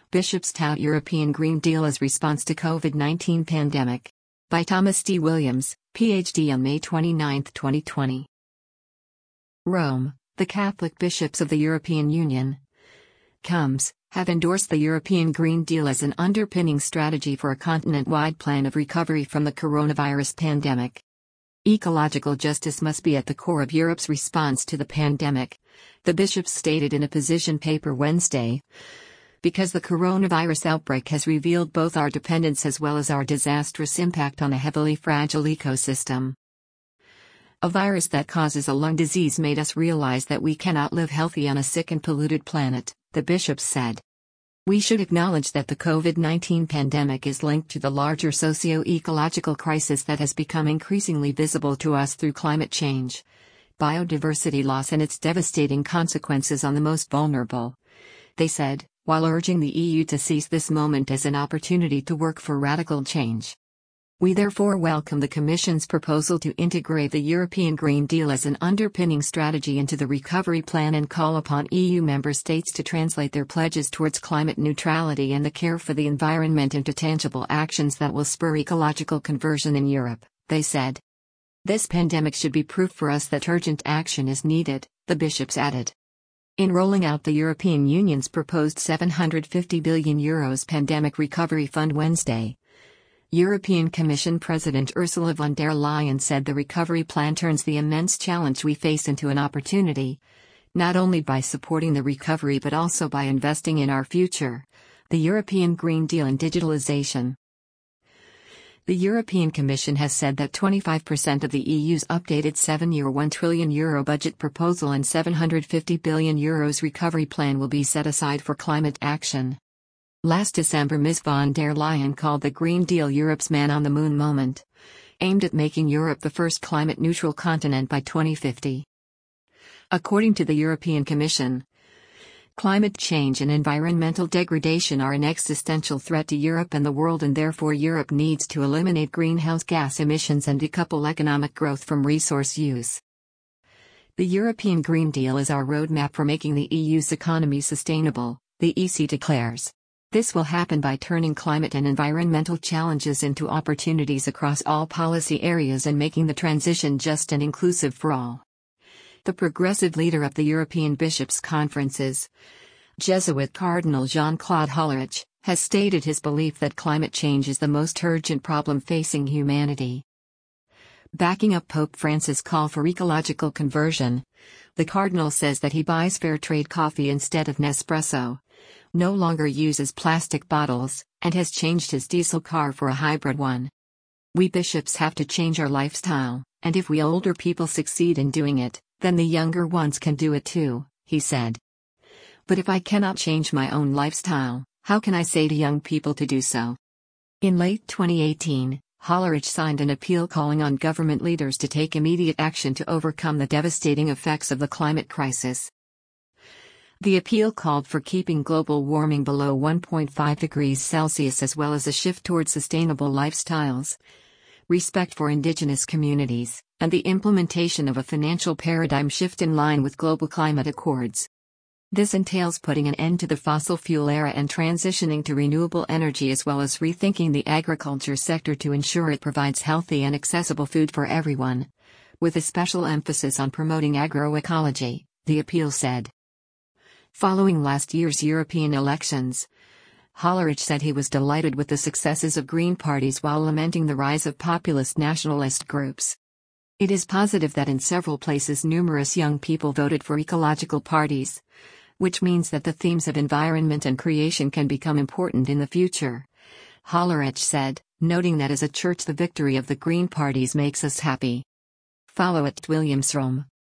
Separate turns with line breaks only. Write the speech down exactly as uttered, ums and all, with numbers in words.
Bishops tout European Green Deal as response to COVID nineteen pandemic. By Thomas D. Williams, P H D on May twenty-ninth, twenty twenty. Rome, the Catholic bishops of the European Union, C U M S, have endorsed the European Green Deal as an underpinning strategy for a continent-wide plan of recovery from the coronavirus pandemic. Ecological justice must be at the core of Europe's response to the pandemic, the bishops stated in a position paper Wednesday. Because the coronavirus outbreak has revealed both our dependence as well as our disastrous impact on a heavily fragile ecosystem. A virus that causes a lung disease made us realize that we cannot live healthy on a sick and polluted planet, the bishops said. We should acknowledge that the COVID nineteen pandemic is linked to the larger socio-ecological crisis that has become increasingly visible to us through climate change, biodiversity loss and its devastating consequences on the most vulnerable, they said, while urging the E U to seize this moment as an opportunity to work for radical change. We therefore welcome the Commission's proposal to integrate the European Green Deal as an underpinning strategy into the recovery plan and call upon E U member states to translate their pledges towards climate neutrality and the care for the environment into tangible actions that will spur ecological conversion in Europe, they said. This pandemic should be proof for us that urgent action is needed, the bishops added. In rolling out the European Union's proposed seven hundred fifty billion euros pandemic recovery fund Wednesday, European Commission President Ursula von der Leyen said the recovery plan turns the immense challenge we face into an opportunity, not only by supporting the recovery but also by investing in our future, the European Green Deal and digitalization. The European Commission has said that twenty-five percent of the E U's updated seven-year one trillion euro budget proposal and seven hundred fifty billion euros recovery plan will be set aside for climate action. Last December, Miz von der Leyen called the Green Deal Europe's man-on-the-moon moment, aimed at making Europe the first climate-neutral continent by twenty fifty. According to the European Commission, climate change and environmental degradation are an existential threat to Europe and the world, and therefore Europe needs to eliminate greenhouse gas emissions and decouple economic growth from resource use. The European Green Deal is our roadmap for making the E U's economy sustainable, the E C declares. This will happen by turning climate and environmental challenges into opportunities across all policy areas and making the transition just and inclusive for all. The progressive leader of the European Bishops' Conferences, Jesuit Cardinal Jean-Claude Hollerich, has stated his belief that climate change is the most urgent problem facing humanity. Backing up Pope Francis' call for ecological conversion, the Cardinal says that he buys fair trade coffee instead of Nespresso, no longer uses plastic bottles, and has changed his diesel car for a hybrid one. We bishops have to change our lifestyle, and if we older people succeed in doing it, then the younger ones can do it too, he said. But if I cannot change my own lifestyle, how can I say to young people to do so? In late twenty eighteen, Hollerich signed an appeal calling on government leaders to take immediate action to overcome the devastating effects of the climate crisis. The appeal called for keeping global warming below one point five degrees Celsius as well as a shift towards sustainable lifestyles, respect for indigenous communities, and the implementation of a financial paradigm shift in line with global climate accords. This entails putting an end to the fossil fuel era and transitioning to renewable energy as well as rethinking the agriculture sector to ensure it provides healthy and accessible food for everyone, with a special emphasis on promoting agroecology, the appeal said. Following last year's European elections, Hollerich said he was delighted with the successes of Green parties while lamenting the rise of populist nationalist groups. It is positive that in several places numerous young people voted for ecological parties, which means that the themes of environment and creation can become important in the future, Hollerich said, noting that as a church the victory of the Green parties makes us happy. Follow at Williams Rome.